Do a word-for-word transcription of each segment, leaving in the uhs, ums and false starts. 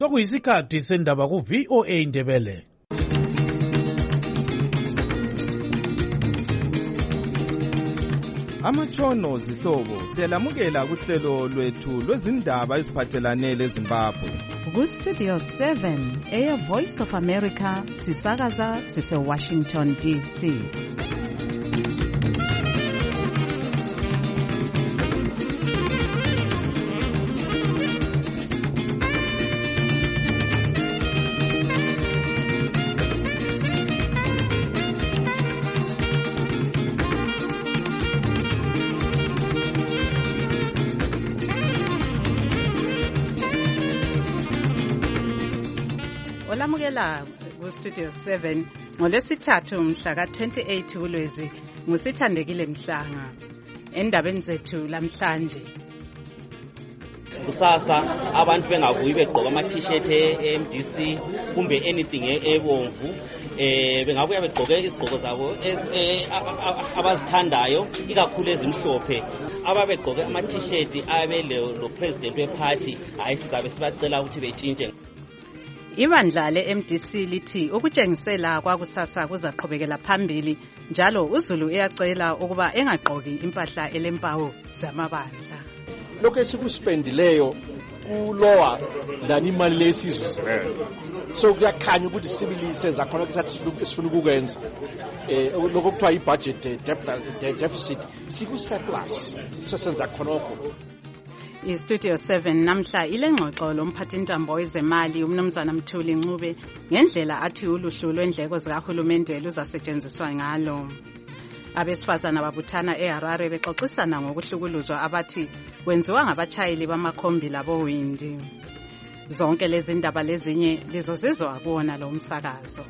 Sokuyisikhathi sendaba ku V O A Indebele. Amatshono zihlobo siyalamukela kuhlelo lwethu lwezindaba eziphathelane leZimbabwe. Ku Studio seven eya Voice of America sisakaza sise Washington D C. Olamukela ku Studio seven ngolwesithathu mhla ka twenty-eight kuLwezi ngusithandekile Mhlanga. Endabeni zethu lamhlanje, kusasa abantu bengabuyi begqoka ama t-shirt e-M D C kumbe anything ebomvu, eh bengabuya begqoke izigqoko zabo abazithandayo, ikakhulu ezimhlophe. Ababegqoke ama t-shirt abele lo president weparty, hayi sizabe sibacela ukuthi betshintshe. Ibandla le-M D C lithi ukutshengisela kwakusasa kuzaqhubekela phambili, njalo uZulu uyacela ukuba engagqoki impahla elempawu zamabandla. Lokho esikuspendileyo kulowa lani imali lesizwe, so kuyakhanya ukuthi sibili senza khona kusathi sifuna ukukwenza eh lokho kuthiwa i-budget deficit siku surplus, so senza khona lokho. I-Studio seven namhla ilengxoxo lomphathintambo wezemali umnumzana Mthuli Ncube ngendlela athi uluhlu lwendleko zikahulumende luzasetshenziswa ngalo. Abesifazana babuthana eHarare bexoxisana ngokuhlukuluzwa abathi kwenziwa ngabatshayeli bamakhombi labowindi. Zonke lezi ndaba lezinye lizozizwa kuwona lo msakazo.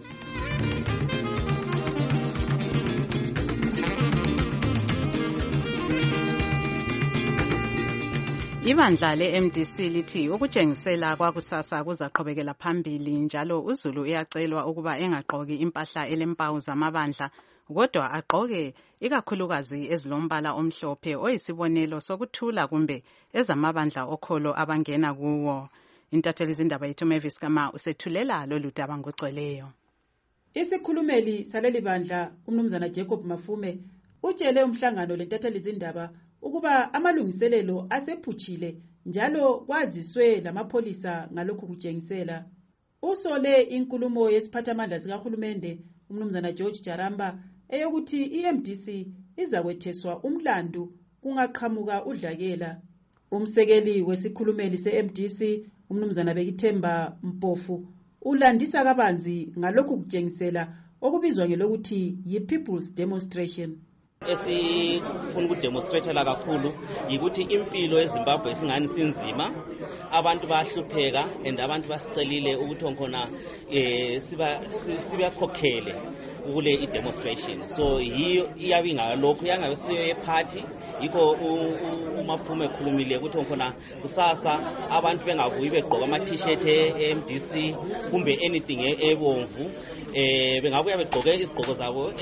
Ibandla le-M D C lithi ukutshengisela kwakusasa kuzaqhubekela phambili, njalo uZulu uyacelwa ukuba engagqoki impahla elempawu zamabandla, kodwa agqoke ikakhulukazi ezilombala omhlophe oyisibonelo sokuthula kumbe ezamabandla okholo abangena kuwo. Intatheli zindaba yethu Mavis Kama usethulela lolu daba ngogcweleyo. Isikhulumeli saleli bandla umnumzana Jacob Mafume utshele umhlangano lentatheli zindaba ukuba amalungiselelo asephutshile njalo kwaziswe lamapolisa ngalokho kutshengisela. Usole inkulumo yesiphathamandla sikahulumende umnumzana George Jaramba eyokuthi i-M D C izakwetheswa umlandu kungaqhamuka udlakela. Umsekeli wesikhulumeli se-M D C umnumzana Bekithemba Mpofu ulandisa kabanzi ngalokho kutshengisela okubizwa ngelokuthi yi-People's Demonstration. Esifuna ukudemonstrate kakhulu yikuthi impilo eZimbabwe singani sinzima, abantu bayahlupheka and abantu basicelile ukuthi onkhona eh siba sibakhokhele kule i-demonstration. So yiyo iyabinga lokho yangasiyo yeparty, yikho uMafume ekhulumile ukuthi onkhona kusasa abantu bengabuyi begqoka ama t-shirt e-M D C kumbe anything ebomvu, eh bengabuya begqoke izigqoko zabo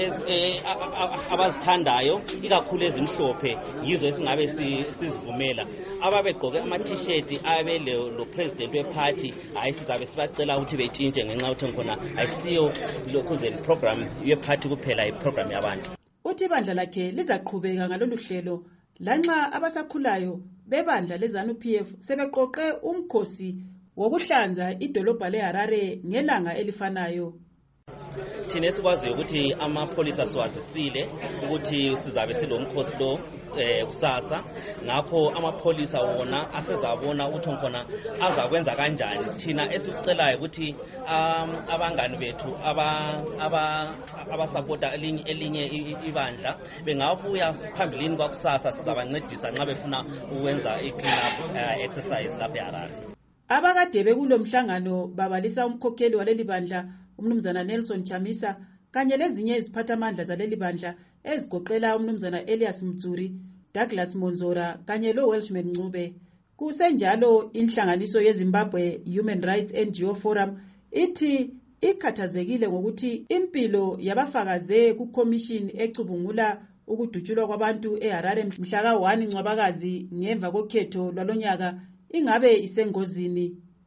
abazithandayo, ikakhulu ezimhlophe, yizo esingabe sizivumela. Ababegqoke ama t-shirt abele lo president weparty, hayi sizabe sibacela ukuthi betshintshe ngenxa yokuthi onkhona ayisiyo lokho ze program yeparty kuphela, iprogram yabantu. Uthi ibandla lakhe lizaqhubeka ngalolu hlelo lanxa abasakhulayo bebandla leZANU-P F sebeqoqe umkhosi wokuhlanza idolobha leHarare ngelanga elifanayo. Thina esikwaziyo ukuthi amapolisa siwazisile ukuthi sizabe silomkhosi lo eh kusasa, ngakho amapolisa wona asezabona ukuthi onkhona azakwenza kanjani. Thina esikucelayo ukuthi abangani bethu aba aba abasupporta elinye elinye ibandla bengabuya phambilini kwakusasa, sizabancedisa nxa befuna ukwenza i-clean up exercise lapha eHarare. Abakade bekulo mhlangano babalisa umkhokheli waleli bandla umnumzana Nelson Chamisa kanye lezinye iziphathamandla zaleli bandla ezigoqela umnumzana Elias Mtsuri, Douglas Monzora kanye lo Welshman Ncube. Kusenjalo inhlanganiso yeZimbabwe Human Rights N G O Forum ithi ikhathazekile ngokuthi impilo yabafakaze ku commission ecubungula ukudutshulwa kwabantu eHarare mhla ka one Ncwabakazi ngemva kokhetho lwalonyaka ingabe isengozini.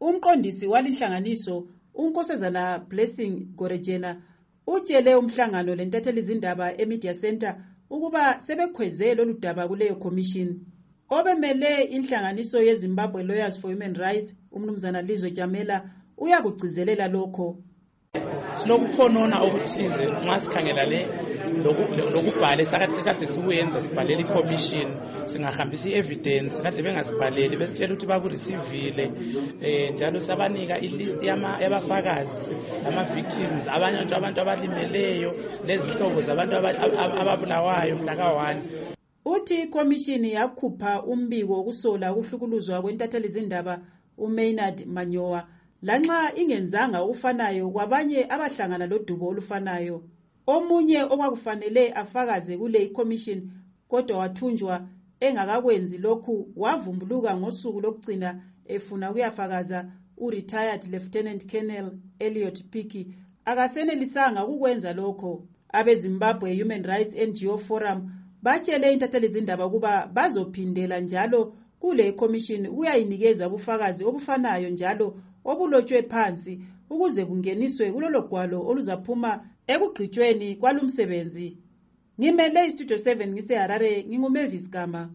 Umqondisi walinhlanganiso uNkosazana Blessing Gorejena utshele umhlangano lentatheli izindaba eMedia Center ukuba sebekhweze lolu daba kuleyo commission. Obemele inhlanganiso yeZimbabwe Lawyers for Human Rights umnumzana Lizwe Jamela uyakugcizelela lokho. Sinokukhonona okuthize nxa sikhangela le lokubhala sakade sikuyenza sibhalela i-commission singahambisa i-evidence kade bengasibhaleli besitshela ukuthi bakureceive eh njalo sabanika i-list yabafakazi ama-victims abanye abantu abalimeleyo lezihlobo zabantu ababulawayo mhla ka one. Uthi i-commission yakhupha umbiko wokusola ukuhlukuluzwa kwentatheli izindaba uMaynard Manyowa lanxa ingenzanga ukufanayo kwabanye abahlangana lodubo olufanayo. Omunye okwakufanele afakaze kule i-commission kodwa wathunjwa engakakwenzi lokhu wavumbuluka ngosuku lokugcina efuna ukuyafakaza u-retired Lieutenant Colonel Elliot Piki akasenelisanga ukwenza lokho. Abe-Zimbabwe Human Rights N G O Forum batshele intatheli izindaba ukuba bazophindela njalo kule commission uyayinikeza ubufakazi obufanayo njalo obulotshwe phansi ukuze kungeniswe kulolo gwalo oluzaphuma ekugqitshweni kwalumsebenzi. Ngimele iStudio seven ngiseHarare nginguMavis Gama.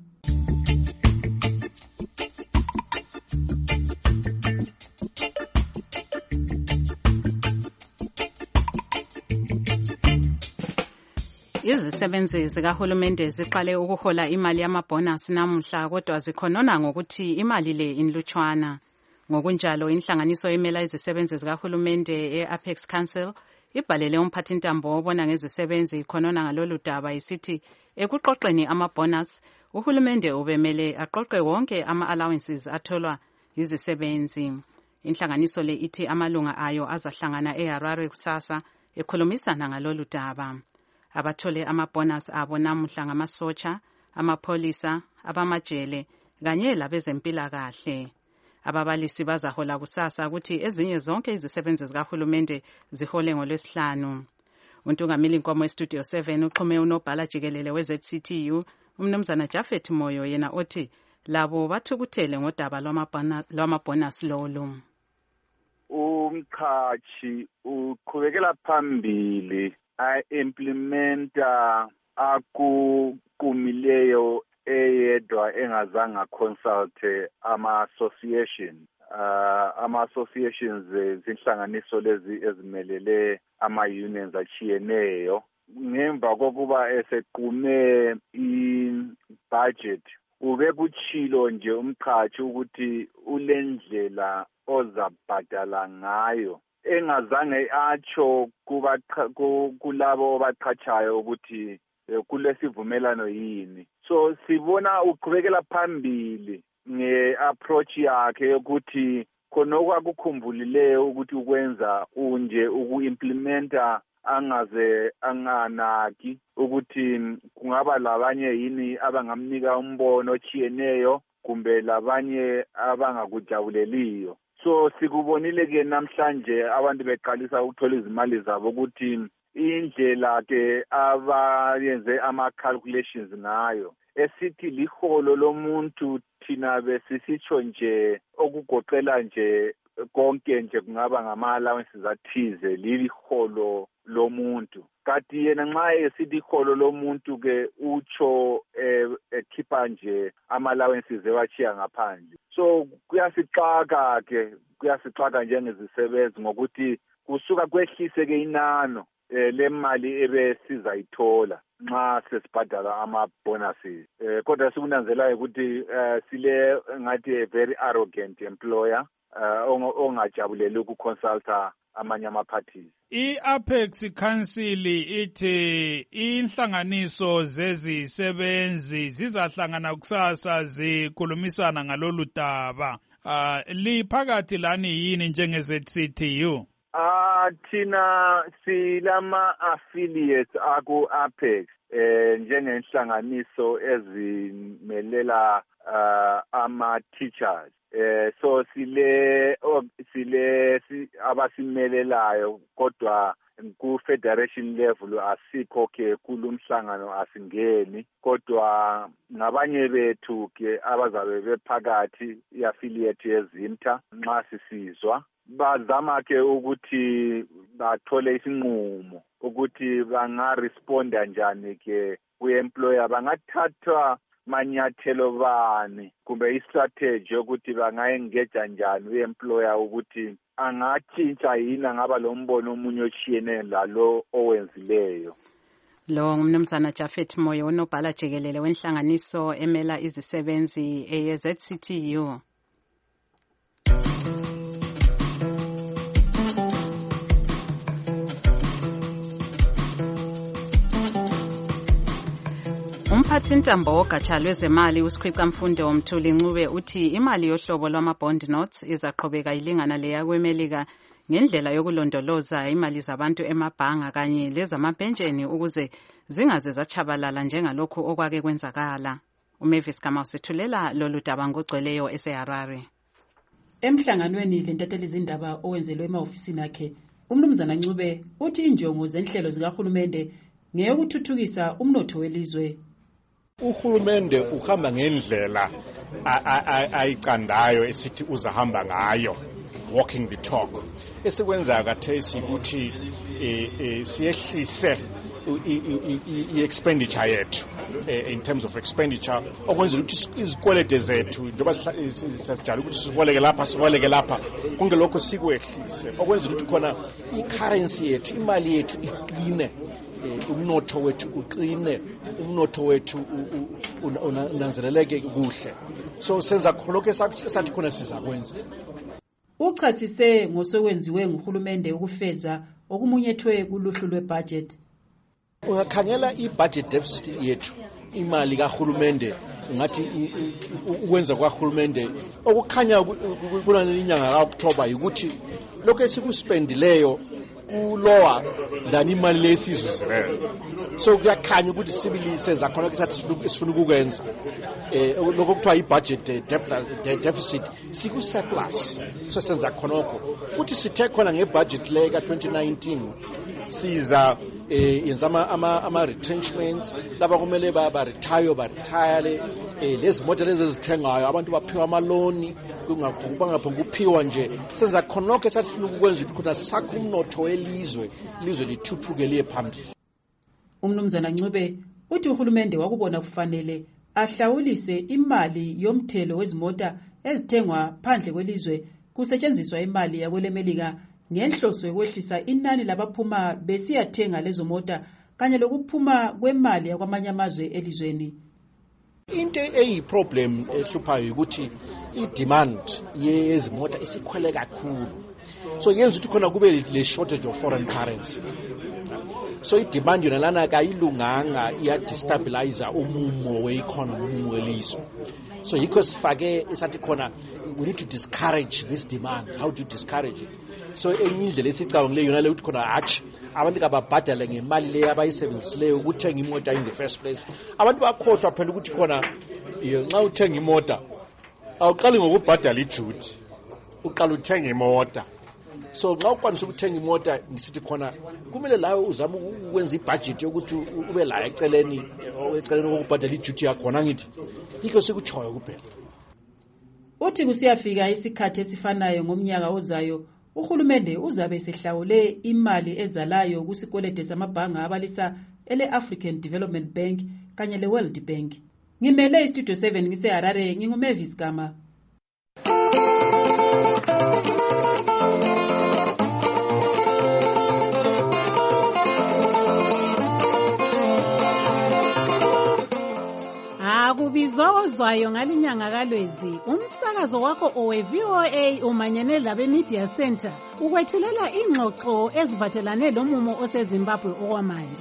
Izisebenzi zikahulumende ziqale ukuhola imali yamabonus namuhla kodwa zikhonona ngokuthi imali le inlutshwana. Ngokunjalo inhlanganiso emela izisebenzi zikahulumende e-Apex Council ibhalele umphathintambo obona ngezisebenzi khonona ngalolu daba isithi ekuqoqeni ama-bonus uhulumende ubemele aqoqe wonke ama-allowances atholwa yizisebenzi. Inhlanganiso le ithi amalunga ayo azahlangana eHarare kusasa ekhulumisana ngalolu daba. Abathole ama-bonus abo namuhla ngamasotsha, amapholisa, abamajele kanye labezempilakahle. Ababalisi bazahola kusasa ukuthi ezinye zonke izisebenzi zikahulumende zihole ngolwesihlanu. Untungameli Nkomo eStudio seven uxhume unobhala jikelele we-Z C T U umnumzana Jafet Moyo yena othi labo bathukuthele ngodaba lwamabonus lolu. Umqhashi uqhubekela phambili a-implementa akuqumileyo eyedwa engazange consulte ama-association uh, ama-associations zinhlanganiso lezi ezimelele ama-unions achiyeneyo ngemva kokuba esequme i-budget ube kuchilo nje umqhashi ukuthi ulendlela ozabhadala ngayo engazange atsho kuba kulabo baqhatshayo ukuthi kulesivumelano yini. So sibona uqhubekela phambili nge-approach yakhe yokuthi khona okwakukhumbulile ukuthi ukwenza unje uku-implementa angaze anganaki ukuthi kungaba labanye yini abangamnika umbono ochiyeneyo kumbe labanye abangakujabuleliyo. So sikubonile ke namhlanje abantu beqalisa ukuthola izimali zabo ukuthi indlela ke abayenze ama-calculations ngayo esithi liholo lomuntu thina besisitsho nje okugoqela nje konke nje kungaba ngama-allowances athize liliholo lomuntu. Kanti yena nxa esithi iholo lomuntu ke utsho ekhipha nje ama-allowances ewachiya ngaphandle. So kuyasixaka ke kuyasixaka njengezisebenzi ngokuthi kusuka kwehlise ke inano eh lemali ebesiza ithola nxa sesibhadala ama-bonuses. Eh kodwa sikunanzelayo ukuthi sile ngathi very arrogant employer ongajabuleli ukuconsulta amanye ama-parties. I-Apex Council ithi inhlanganiso zezisebenzi zizahlangana kusasa zikhulumisana ngalolu daba. Uh, liphakathi lani yini njenge-Z C T U? Ah thina silama affiliates aku-Apex eh njengenhlanganiso ezimelela uh, ama-teachers. Eh so sile sile abasimelelayo kodwa ku-federation level asikho ke kulumhlangano asingeni kodwa ngabanye bethu ke abazabe bephakathi i-affiliate yeZimta nxa sisizwa bazama ke ukuthi bathole isinqumo ukuthi bangaresponda njani ke ku-employer bangathathwa manyathelo bani kumbe istrategy yokuthi bangayengeja njani u-employer ukuthi angatshintsha yini angaba lo mbono omunye oshiyene lalo owenzileyo. Lo ngumnumzana Jafet Moyo unobhala jikelele wenhlanganiso emela izisebenzi e-Z C T U. Umphathintambo wogatsha lwezemali uSikhwicamfundo Mthuli Ncube uthi imali yohlobo lwama-bond notes izaqhubeka ilingana leya kweMelika ngendlela yokulondoloza imali zabantu emabhanga kanye lezamapentsheni ukuze zingaze zachabalala njengalokhu okwake kwenzakala. uMavis Kamau sethulela lolu daba ngogcweleyo eseHarare. Emhlanganweni lentateli izindaba owenzelwe emahofisini akhe, umnumzana Ncube uthi injongo zenhlelo zikahulumende ngeyokuthuthukisa umnotho welizwe. Uhulumende uhamba ngendlela ayicandayo esithi uzahamba ngayo, walking the talk. Esikwenza kathesi ukuthi siyehlise i-expenditure yethu in terms of expenditure okwenza ukuthi izikwelede zethu njengoba sasijala ukuthi siboleke lapha siboleke lapha konke lokho sikwehlise okwenza ukuthi khona i-currency yethu imali yethu iqine, umnotho wethu uqine, umnotho wethu unanzeleleke kuhle. So senza khonke esathi khona sizakwenza. Uchasise ngosokwenziwe nguhulumende ukufeza okumunyethwe kuluhlu lwebudget. Ungakhangela i-budget deficit yethu, imali kahulumende ngathi ukwenza kwahulumende okukhanya kulaninyanga kaOctober ukuthi lokho esikuspendileyo kulower than imali lesizuzibele. So kuyakhanya ukuthi sibili senza khona kesathi sifuna ukukwenza eh lokho kuthiwa i-budget deficit siku surplus. So senza khonokho futhi sithe khona ngebudget le ka twenty nineteen siza eh yenzama ama ama retrenchments laba kumele ba retire ba retire lezi moto lezi ezithengayo abantu baphiwa amaloni kungaphunga uphiwa nje senza khonokho esathi sifuna ukwenza ukuthi sakho umnotho welizwe ilizwe lithuthuke liye phambili. Umnumzana Ncube uthi uhulumende wakubona kufanele ahlawulise imali yomthelo wezimota ezithengwa phandle kwelizwe kusetshenziswa imali yakwelemelika ngenhloso yokwehlisa inani labaphuma besiyathenga lezo mota kanye lokuphuma kwemali yakwamanye amazwe elizweni. Into eyiproblem ehluphayo ukuthi i-demand yezimota isikhwele kakhulu, so yenza ukuthi khona kube le shortage of foreign currency. So i-demand yona lana kayilunganga iya-destabilize umumo we-economy welizwe. So yikho sifake esathi khona we need to discourage this demand. How do you discourage it? So enye indlela esicabangile yona le ukuthi khona hatch abantu kababhadale ngemali le abayisebenzisileyo ukuthenga imota in the first place. Abantu bakhohlwa phela ukuthi khona nxa uthenga imota awuqali ngokubhadala iduty, uqala uthenga imota. So nxa ukwanisa ukuthenga imota ngisithi khona kumele lawe uzama ukwenza ibudget yokuthi ube la eceleni eceleni ukubhadala iduty yakhona ngithi yikho sikuchoyo kuphela. Uthi kusiyafika isikhathi esifanayo ngomnyaka ozayo uhulumende uzabe sehlawule imali ezalayo kusikwelede samabhanga abalisa ele African Development Bank kanye le World Bank. Ngimele istudio seven ngiseHarare nginguMavis Gama. Akubizwa ozwayo ngalinyanga kaLwezi umsakazo wakho owe-V O A umanyene labe Media Center ukwethulela ingxoxo eziphathelane lomumo oseZimbabwe okwamanje.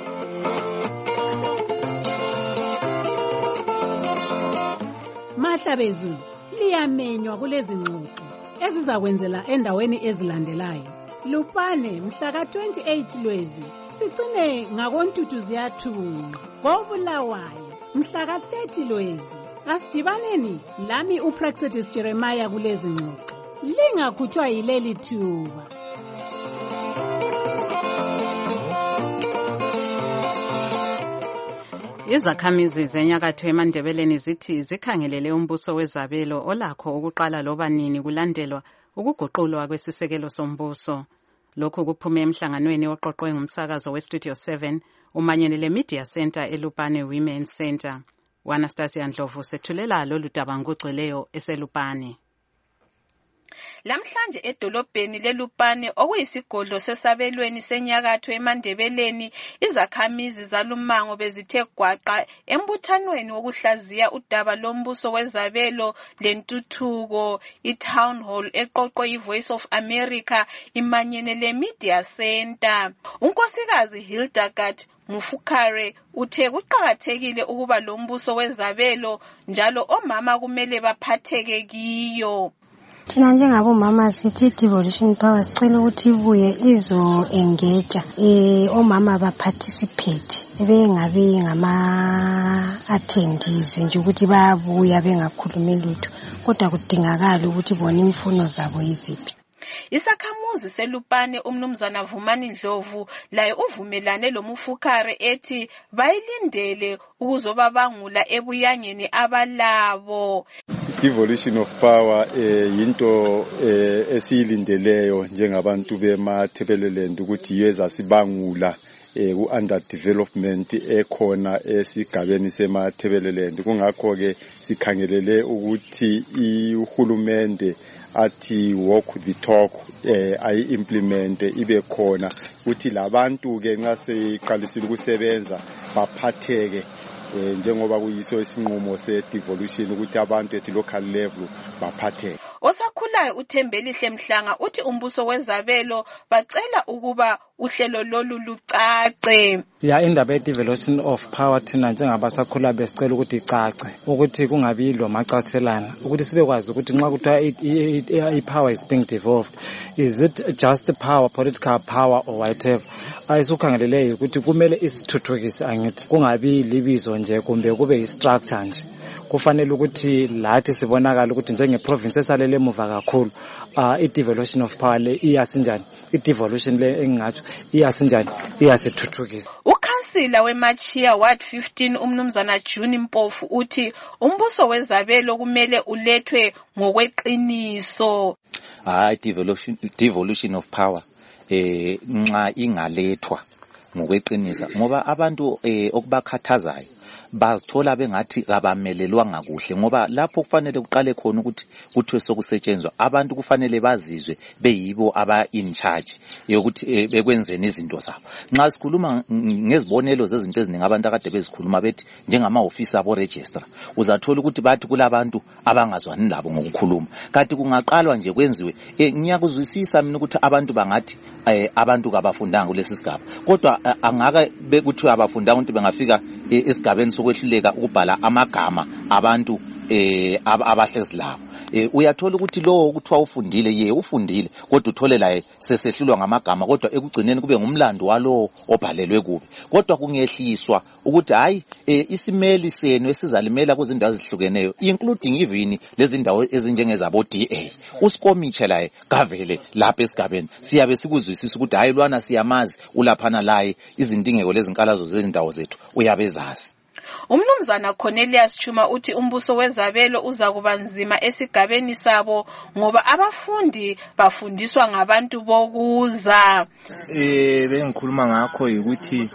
Mahlabezulu liyamenywa kulezi ngxoxo ezizakwenzela endaweni ezilandelayo. Lupane mhla ka twenty-eight Lwezi sigcine ngakoNtuthu ziyathunqa koBulawayo mhla ka thirty Lwezi. Asidibaneni lami uPraxedis Jeremiah kulezi ngxoxo. Lingakhutshwa yileli thuba. Izakhamizi zenyakatho eMandebeleni zithi zikhangelele umbuso wezabelo olakho ukuqala loba nini kulandelwa ukuguqulwa kwesisekelo sombuso. Lokhu kuphume emhlanganweni oqoqwe ngumsakazo weStudio seven umanyene Media Center eLupane Women's Center. Anastasia Ndlovu sethulela lolu daba ngugcweleyo eselupane. Lamhlanje edolobheni leLupane okuyisigodlo sesabelweni senyakatho eMandebeleni izakhamizi zalumango bezithe gwaqa embuthanweni wokuhlaziya udaba lombuso wezabelo lentuthuko iTown Hall eqoqwe iVoice of America imanyene leMedia Center. Unkosikazi Hildegard Mufukare uthe kuqhakathekile ukuba lombuso wezabelo njalo omama kumele baphatheke kiyo. Thina njengabomama sithi devolution power sicela ukuthi ibuye izo engage eh omama ba participate bengabe ngama attendees nje ukuthi bayabuya bengakhulumi lutho kodwa kudingakala ukuthi bona imfuno zabo yiziphi. Isakhamuzi selupane umnumzana Vumani Ndlovu laye uvumelane loMufukare ethi bayilindele ukuzobabangula ebuyangeni abalabo. Devolution of power eh yinto eh esiyilindeleyo njengabantu bemaThebeleland ukuthi yeza sibangula eh ku underdevelopment ekhona esigabeni semaThebeleland. Kungakho ke sikhangelele ukuthi ihulumende athi walk the talk eh ayi implement ibe khona ukuthi labantu ke nxa seqalisile ukusebenza baphatheke eh njengoba kuyiso isinqumo se devolution ukuthi abantu at local level baphatheke. Osakhulayo uThembelihle Mhlanga uthi umbuso wezabelo bacela ukuba uhlelo lolu lucace. Ya indaba ye devolution of power thina njengabasakhula besicela ukuthi icace ukuthi kungabi lo macacelana ukuthi sibekwazi ukuthi nxa kuthiwa i-power is being devolved, is it just power, political power or whatever. Ayisukhangeleleyo ukuthi kumele isithuthukise angithi kungabi libizo nje kumbe kube i-structure nje. Kufanele ukuthi lathi sibonakala ukuthi njenge province esalele emuva kakhulu uh, i-devolution of power le iyasinjani, i-devolution le engingatsho iyasinjani, iyasithuthukisa. Ukhansila weMachia Ward fifteen umnumzana June Mpofu uthi umbuso wezabelo kumele ulethwe ngokweqiniso. Hayi devolution devolution of power eh nxa ingalethwa ngokweqinisa ngoba abantu eh okubakhathazayo bazithola bengathi kabamelelwanga kuhle ngoba lapho kufanele kuqale khona ukuthi kuthiwe sokusetshenzwa abantu kufanele bazizwe beyibo aba in charge yokuthi bekwenzeni izinto zabo. Nxa sikhuluma ngezibonelo zezinto eziningi abantu akade bezikhuluma bethi njengama officer abo register uzathola ukuthi bathi kulabantu abangazwani labo ngokukhuluma kanti kungaqalwa nje kwenziwe ngiyakuzwisisa mina ukuthi abantu bangathi abantu kabafundanga kulesi sigaba kodwa angaka bekuthiwa abafundanga ukuthi bengafika esigabeni sokwehluleka ukubhala amagama abantu eh abahlezi labo. Eh uyathola ukuthi lo ukuthiwa ufundile ye ufundile kodwa uthole la sesehlulwa ngamagama kodwa ekugcineni kube ngumlando walo obhalelwe kubi. Kodwa kungehliswa ukuthi hayi isimeli senu esizalimela kuzindawo ezihlukeneyo including even lezi ndawo ezinjengezabo D A. Usikomiche la kavele lapha esigabeni siyabe sikuzwisisa ukuthi hayi lwana siyamazi ulaphana laye izindingeko lezinkalazo zezindawo zethu uyabezazi. Umnumzana Cornelius Chuma uthi umbuso wezabelo uza kuba nzima esigabeni sabo ngoba abafundi bafundiswa ngabantu bokuza. Eh bengikhuluma ngakho ukuthi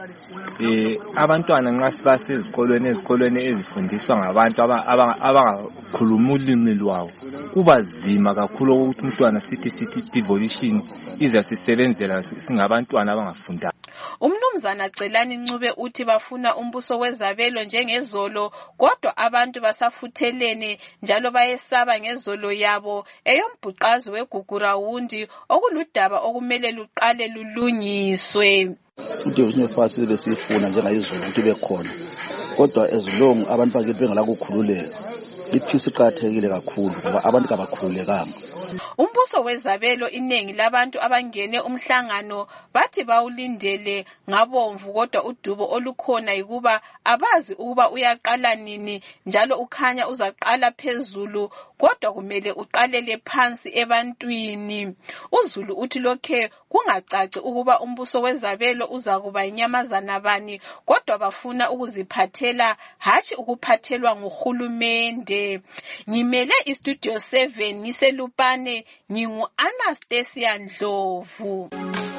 eh abantwana nxa sibase ezikolweni ezikolweni ezifundiswa ngabantu abangakhuluma ulimi lwawo kuba nzima kakhulu ukuthi umntwana sithi sithi devolution iza sisebenzela singabantwana abangafunda. Umnumzana Celani Ncube uthi bafuna umbuso wezabelo njengezolo kodwa abantu basafuthelene njalo bayesaba ngezolo yabo eyombhuqazi weGugurawundi okuludaba okumele luqale lulungiswe. Devolution of power besifuna njengayizolo ukuthi bekhona kodwa ezilong abantu bakithi bengala kukhululeka iphisi iqhathekile kakhulu ngoba abantu kabakhululekanga Umbuso wezabelo iningi labantu abangene umhlangano bathi bawulindele ngabomvu kodwa udubo olukhona yikuba abazi ukuba uyaqala nini njalo ukhanya uzaqala phezulu kodwa kumele uqalele phansi ebantwini. uZulu uthi lokhe kungacaci ukuba umbuso wezabelo uzakuba inyamazana bani kodwa bafuna ukuziphathela hatshi ukuphathelwa nguhulumende. Ngimele istudio seven ngiselupane ngingu Anastasia Ndlovu.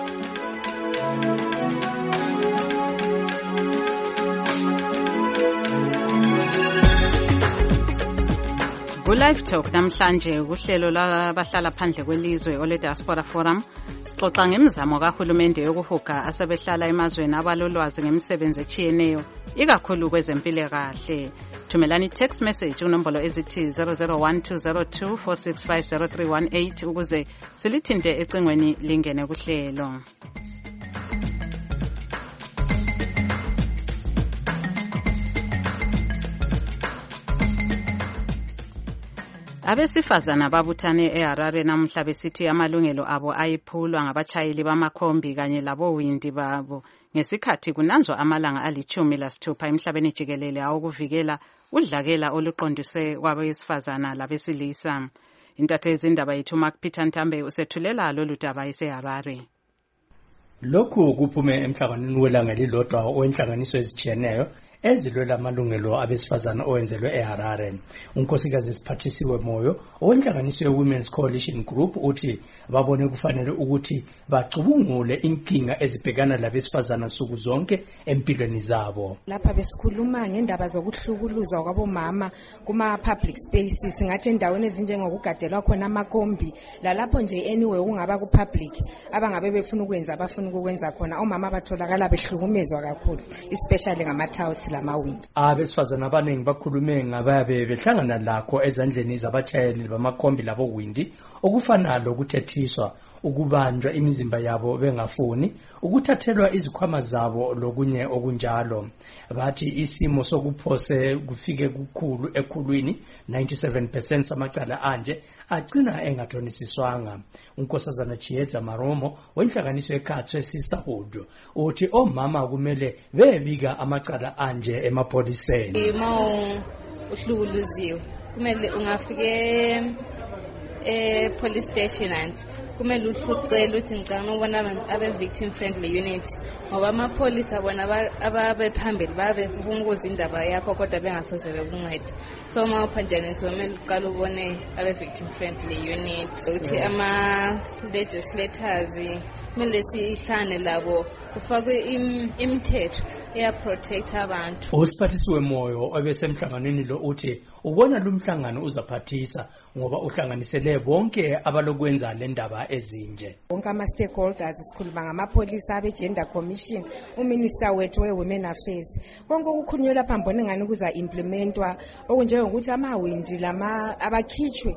Ku-Live Talk namhlanje kuhlelo labahlala phandle kwelizwe ole Diaspora Forum sixoxa ngemizamo kahulumende yokuhuga asebehlala emazweni abalolwazi ngemisebenzi etshiyeneyo ikakhulu kwezempilakahle. Thumelani text message kunombolo ezithi zero zero one two zero two four six five zero three one eight ukuze silithinte ecingweni lingene kuhlelo. Abesifazana babuthane eHarare namhla besithi amalungelo abo ayiphulwa ngabatshayeli bamakhombi kanye labowindi babo ngesikhathi kunanzwa amalanga alichumi lasithupha emhlabeni jikelele awokuvikela udlakela oluqondiswe kwabesifazana labesilisa. Intatheli indaba yethu Mark Peter Ntambe usethulela lolu daba eseHarare. Lokhu kuphume emhlanganweni welanga lilodwa owenhlanganiso ezijiyeneyo ezilwela amalungelo abesifazana owenzelwe eHarare. Unkosikazi Siphathisiwe Moyo owenhlanganiso ye-Women's Coalition Group uthi babone kufanele ukuthi bacubungule inkinga ezibhekana labesifazana nsuku zonke empilweni zabo. Lapha besikhuluma ngendaba zokuhlukuluzwa kwabomama kuma public spaces ngathi endaweni ezinjengokugadelwa khona amakombi lalapho nje anyway ungaba ku public abangabe befuna ukwenza abafuna ukwenza khona omama batholakala behlukumezwa kakhulu especially ngama-touts lamawindi. Abesifazana abaningi bakhulume ngababe behlangana lakho ezandleni zabatshayeli bamakombi labo windi okufana lokuthethiswa ukubanjwa imizimba yabo bengafuni ukuthathelwa izikhwama zabo lokunye okunjalo. Bathi isimo sokuphose kufike kukhulu ekhulwini ninety-seven percent samacala anje agcina engathonisiswanga. Unkosazana Chiyedza Maromo wenhlanganiso eKhathwe Sisterhood uthi omama kumele bebika amacala anje emapoliseni. Ima uhlukuluziwe kumele ungafike eh police station and kumele uhlucela uthi ngicela ukubona abe victim friendly unit ngoba amapolisa bona ababe phambili babe ufuna ukuza indaba yakho kodwa bengasoze bekuncede. So uma uphanjaniswa kumele uqala ubone abe victim friendly unit uthi ama legislators kumele sihlane labo kufakwe imithetho eya protect abantu. Usiphathisiwe Moyo obesemhlanganweni lo uthi ubona lumhlangano uzaphathisa ngoba uhlanganisele bonke abalokwenza le ndaba ezinje. Bonke ama stakeholders sikhuluma ngamapolisa abe gender commission uminister wethu we women affairs konke ukukhulunywa lapha mbona ngani kuza implementwa okunjengokuthi amawindi lama abakhitshwe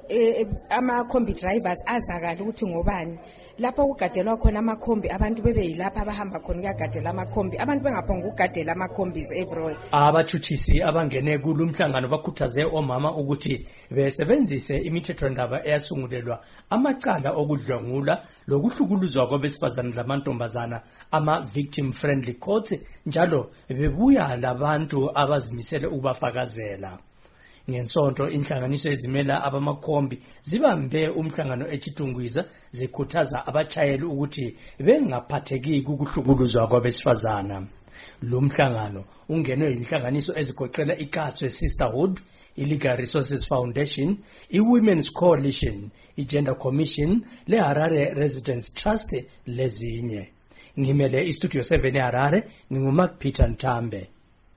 ama combi drivers azakala ukuthi ngobani lapho ukugadelwa khona amakhombi abantu bebe yilapha abahamba khona kuyagadela amakhombi abantu bengaphonga ukugadela amakhombies everywhere. Abachuchisi abangene kulumhlangano bakhuthaze omama ukuthi besebenzise imithetho ndaba eyasungulelwa amacala okudlwangula lokuhlukuluzwa kwabesifazana lamantombazana ama victim friendly courts njalo bebuya labantu abazimisele ukubafakazela. Ngensonto inhlanganiso ezimela abamakhombi zibambe umhlangano eChitungwiza zikhuthaza abachayeli ukuthi bengaphatheki ukuhlukuluzwa kwabesifazana. Lo mhlangano ungenwe inhlanganiso ezigoqela iKhathwe Sisterhood, iLegal Resources Foundation, iWomen's Coalition, iGender Commission, leHarare Residents Trust lezinye. Ngimele iStudio seven eHarare nginguMark Peter Ntambe.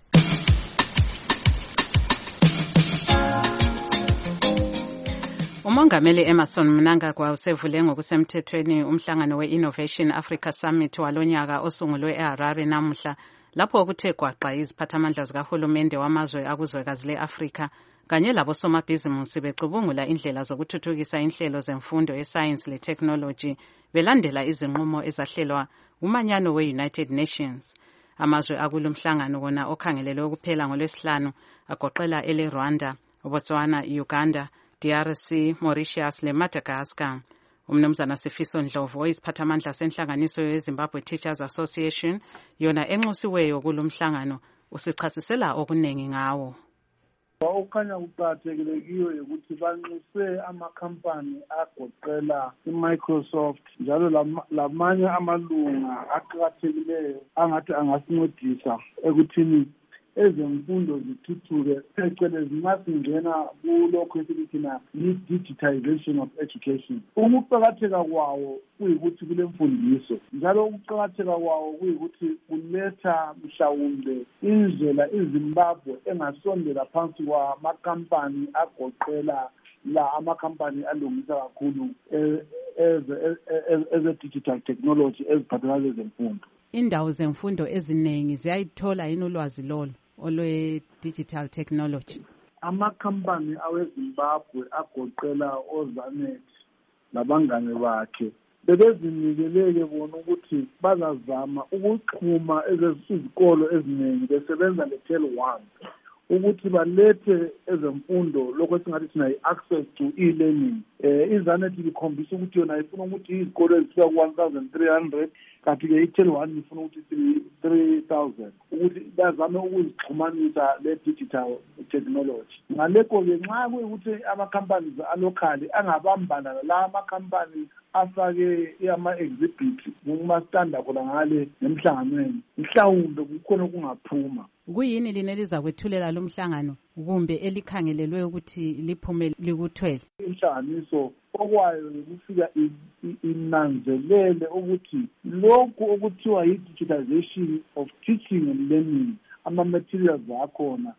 Umongameli Emerson Mnangagwa usevule ngokusemthethweni umhlangano we-Innovation Africa Summit walonyaka osungulwe eHarare namuhla lapho kuthe gwaqa iziphathamandla zikahulumende wamazwe akuzwekazi le-Afrika kanye labosomabhizimusi becubungula indlela zokuthuthukisa inhlelo zemfundo yeScience leTechnology belandela izinqumo ezahlelwa umanyano we-United Nations. Amazwe akulumhlangano wona okhangelelwe ukuphela ngolwesihlanu agoqela ele Rwanda, Botswana, Uganda, D R C, Mauritius le Madagascar. Umnumzana Sifiso Ndlovu oyisiphathamandla senhlanganiso yeZimbabwe Teachers Association yona enxusiweyo kulomhlangano usichasisela okuningi ngawo. Okukhanya kuqakathekile kiyo ukuthi banxuse amakhampani agoqela iMicrosoft njalo lamanye amalunga aqakathekileyo angathi angasincedisa ekuthini ezemfundo zithuthuke phecelezi nxa singena kulokho esikuthina i-digitization of education. Ukuqakatheka kwawo kuyikuthi kulemfundiso njalo ukuqakatheka kwawo kuyikuthi kuletha mhlawumbe indlela iZimbabwe engasondela phansi kwamakampani agoqela la amakhampani alungisa kakhulu eze-digital technology eziphathelane lezemfundo. Indawo zemfundo eziningi ziyayithola yini ulwazi lolo olwe-digital technology? Amakhampani aweZimbabwe agoqela oZanet labangane bakhe bebezinikeleke bona ukuthi bazazama ukuxhuma izikolo eziningi besebenza le-Tel one ukuthi balethe ezemfundo lokho esingathi thina i-access to e-learning. Eh iZanet ikhombisa ukuthi yona ifuna ukuthi izikolo ezifika ku-one thousand three hundred kanti-ke i-Tel one ifuna ukuthi three thousand ukuthi bazame ukuzixhumanisa le-digital technology. Ngalekho-ke nxa kuyukuthi amakhampani alokali angabambana la amakhampani afake ama-exhibit kuma-standa khona ngale nemhlanganweni mhlawumbe kukhona okungaphuma. Kuyini lina elizakwethulela lo mhlangano kumbe elikhangelelwe ukuthi liphume likuthwele? Inhlanganiso okwayo ukufika inanzelele ukuthi lokhu okuthiwa yi-digitization of teaching and learning ama-materials akhona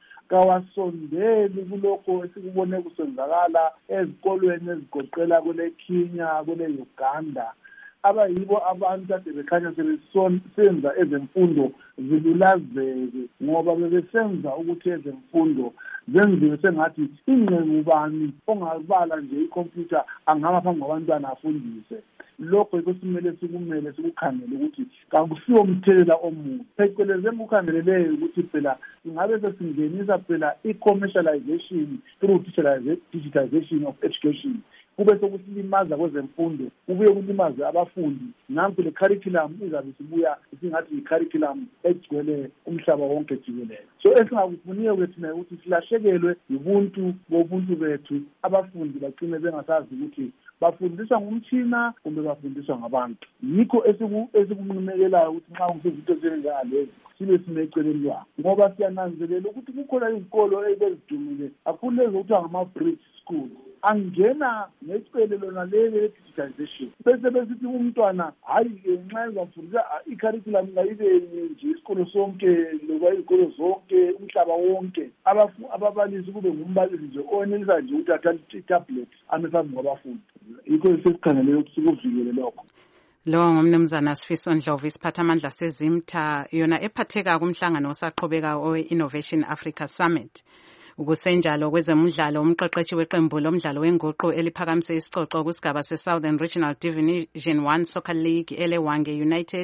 kawasondeli kulokho esikubone kusenzakala ezikolweni ezigoqela kule Kenya kule Uganda abayibo abantu ade bekhanya sebesenza ezemfundo zilulazeke ngoba bebesenza ukuthi ezemfundo zenziwe sengathi ingqengubani ongabala nje ikhompyutha angaba phambi kwabantwana afundise. Lokho yikho simele sikumele sikukhangele ukuthi kakusiwo umthelela omuhle phecelezi engikukhangeleleyo ukuthi phela ingabe sesingenisa phela i-commercialization through digitization of education kube sokusilimaza kwezemfundo kubuye kulimaze abafundi. Nanku le curriculum izabe sibuya isingathi i-curriculum egcwele umhlaba wonke jikelele. So esingakufuniyo kwethina ukuthi silahlekelwe ubuntu bobuntu bethu abafundi bagcine bengasazi ukuthi bafundiswa ngumtshina kumbe bafundiswa ngabantu. Yikho esikunqumekelayo ukuthi nxa ngisezinto ezinjengalezi sibe simeceleni lwabo ngoba siyananzelela ukuthi kukhona izikolo ezidumile kakhulu lezo kuthiwa ngama-bridge schools angena necele lona leli le-digitization bese besithi umntwana hayi nxa ezafundisa i-curriculum ngayibe nje isikolo sonke loba izikolo zonke umhlaba wonke ababalisi kube ngumbalisi nje onelisa nje ukuthi athathe i-tablet amephambi kwabafundi. Yikho sesikhangelele ukuthi sikuvikele lokho. Lo ngumnumzana Sifiso Ndlovu isiphathamandla seZimta yona ephatheka kumhlangano osaqhubeka owe-Innovation Africa Summit. Ukusenjalo kwezemidlalo umqeqeshi weqembu lomdlalo wenguqu eliphakamise isicoco kusigaba se-Southern Regional Division one Soccer League eleWange United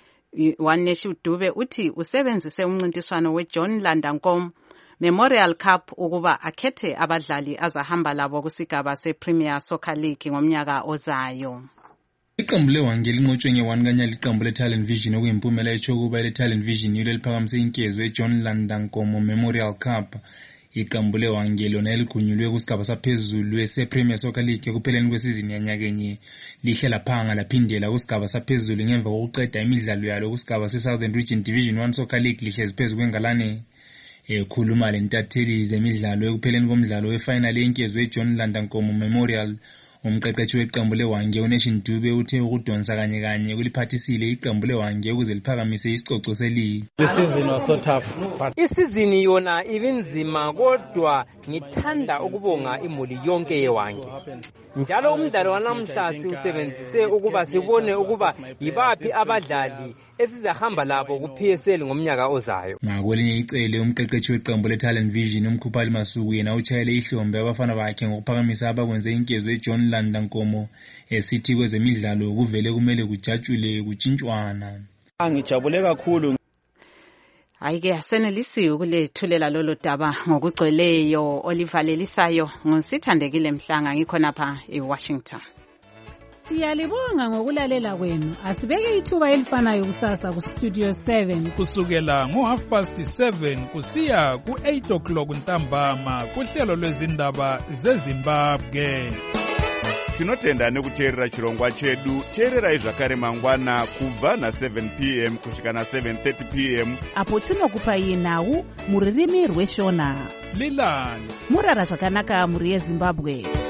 Waneshi Dube uthi usebenzise umncintiswano weJohn Landankomo Memorial Cup ukuba akhethe abadlali azahamba labo kusigaba se-Premier Soccer League ngomnyaka ozayo. Iqembu leWange linqotshwe nge-one kanya liqembu le-Talent Vision okuyimpumela etsho ukuba le-Talent Vision yilo eliphakamise inkezo yeJohn Landankomo Memorial Cup. Iqembu leWange lona eligunyulwe kusigaba saphezulu ese-Premier Soccer League ekupheleni kwesizini yanyakenye lihle laphanga laphindela kusigaba saphezulu ngemva kokuqeda imidlalo yalo kusigaba se-Southern Region Division one Soccer League lihlezi phezu kwengalane. Ekhuluma lentatheli zemidlalo ekupheleni komdlalo wefinal yenkezo yeJohn Landankomo Memorial umqeqeshi weqembu leWange uNation Dube uthe ukudonsa kanye kanye kuliphathisile iqembu leWange ukuze liphakamise isicoco seligi. The season was so tough. Isizini yona ibinzima kodwa ngithanda ukubonga imuli yonke yeWange. Njalo umdlalo wanamhla siusebenzise ukuba sibone ukuba yibaphi abadlali esizahamba labo ku-P S L ngomnyaka ozayo. Ngakwelinye icele umqeqeshi weqembu le-Talent Vision uMkhuphali Masuku yena utshayele ihlombe abafana bakhe ngokuphakamisa abakwenze inkezo eJohn Landankomo esithi kwezemidlalo kuvele kumele kujatshule kutshintshwana. Angijabule kakhulu. Ayike asenelisiwe ukulethulela lolo daba ngokugcweleyo olivalelisayo ngosithandekile Mhlanga ngikhona lapha eWashington. Siyalibonga ngokulalela kwenu. Asibeke ithuba elifanayo kusasa ku Studio seven kusukela ngo half past seven kusiya ku eight o'clock ntambama kuhlelo lwezindaba zeZimbabwe. Tinotenda nekuteerera chirongwa chedu. Teererai zvakare mangwana kubva na seven p m kusvika na seven thirty p m apo tinokupai nhau muririmi rweshona. Lilani murara zvakanaka muri yeZimbabwe.